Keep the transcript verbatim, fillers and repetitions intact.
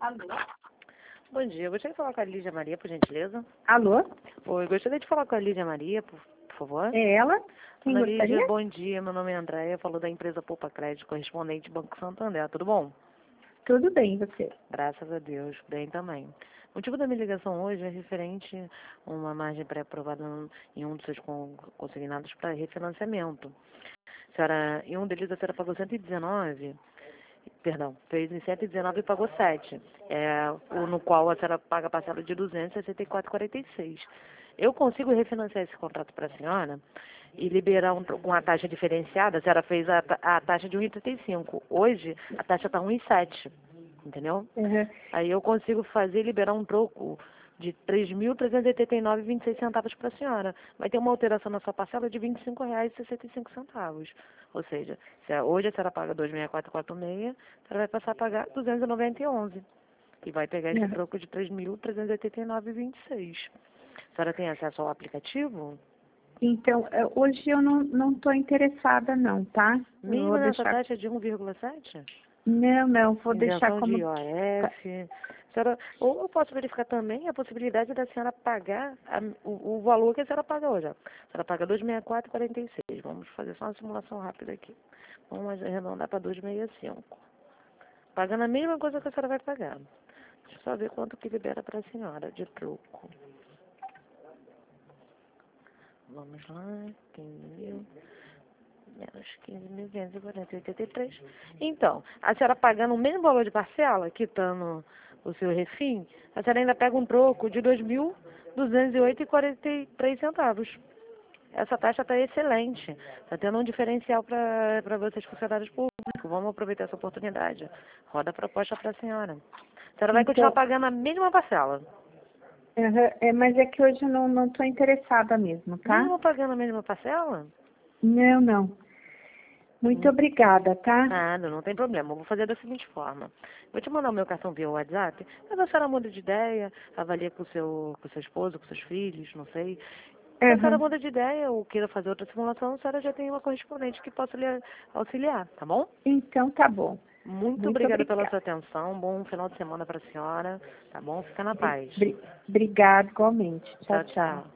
Alô? Bom dia, eu gostaria de falar com a Lídia Maria, por gentileza. Alô? Oi, gostaria de falar com a Lídia Maria, por, por favor. É ela? Quem Dona gostaria? Lídia, bom dia, meu nome é Andréia, falo da empresa Poupa Crédito, correspondente Banco Santander, tudo bom? Tudo bem, e você? Graças a Deus, bem também. O motivo da minha ligação hoje é referente a uma margem pré-aprovada em um dos seus con- consignados para refinanciamento. A senhora, em um deles a senhora pagou cento e dezenove, perdão, fez em cento e dezenove e pagou sete, é, o, no qual a senhora paga a parcela de duzentos e sessenta e quatro vírgula quarenta e seis. Eu consigo refinanciar esse contrato para a senhora e liberar um, com a taxa diferenciada. A senhora fez a, ta- a taxa de um vírgula trinta e cinco. Hoje, a taxa está um vírgula sete, entendeu? Uhum. Aí eu consigo fazer e liberar um troco de três mil trezentos e oitenta e nove vírgula vinte e seis centavos para a senhora. Vai ter uma alteração na sua parcela de vinte e cinco reais e sessenta e cinco centavos. Ou seja, se a- hoje a senhora paga dois mil quatrocentos e quarenta e seis, a senhora vai passar a pagar duzentos e noventa e onze. E vai pegar esse Uhum. troco de três mil trezentos e oitenta e nove vírgula vinte e seis. A senhora tem acesso ao aplicativo? Então, é, hoje eu não não estou interessada não, tá? Eu Mesmo vou nessa deixar... taxa de um vírgula sete? Não, não, vou deixar Isenção de como... I O tá. F. Senhora, ou eu posso verificar também a possibilidade da senhora pagar a- o, o valor que a senhora paga hoje. ó. A senhora paga duzentos e sessenta e quatro vírgula quarenta e seis. Vamos fazer só uma simulação rápida aqui. Vamos arredondar para duzentos e sessenta e cinco. Pagando a mesma coisa que a senhora vai pagar. Deixa eu só ver quanto que libera para a senhora de troco. Vamos lá, quinze mil. Menos quinze mil quinhentos e quarenta, oitenta e três. Então, a senhora pagando o mesmo valor de parcela, quitando o seu refim, a senhora ainda pega um troco de dois mil duzentos e oito vírgula quarenta e três centavos. Essa taxa está excelente. Está tendo um diferencial para vocês, funcionários públicos. Vamos aproveitar essa oportunidade. Roda a proposta para a senhora. A senhora vai continuar Então, pagando a mesma parcela. uhum, é, mas é que hoje eu não não estou interessada mesmo, tá? Mesmo pagando a mesma parcela? Não, não. Muito obrigada, tá? Nada, não tem problema. Eu vou fazer da seguinte forma. Vou te mandar o meu cartão via WhatsApp. Mas a senhora muda de ideia, avalia com o seu, com o seu esposo, com seus filhos, não sei. Se a senhora Uhum. muda de ideia ou queira fazer outra simulação, a senhora já tem uma correspondente que possa lhe auxiliar, tá bom? Então tá bom. Muito Muito obrigada pela obrigada. sua atenção. Bom final de semana para a senhora, tá bom? Fica na Bri- paz. bri- Obrigada igualmente. Tchau, Tchau, tchau. tchau.